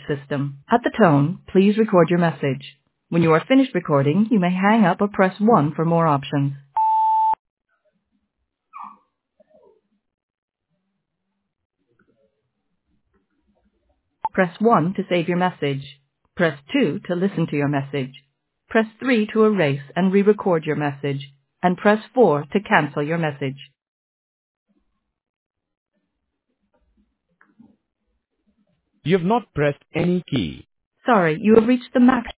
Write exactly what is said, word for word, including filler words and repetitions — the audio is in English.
system. At the tone, please record your message. When you are finished recording, you may hang up or press one for more options. Press one to save your message. Press two to listen to your message. Press three to erase and re-record your message. And press four to cancel your message. You have not pressed any key. Sorry, you have reached the max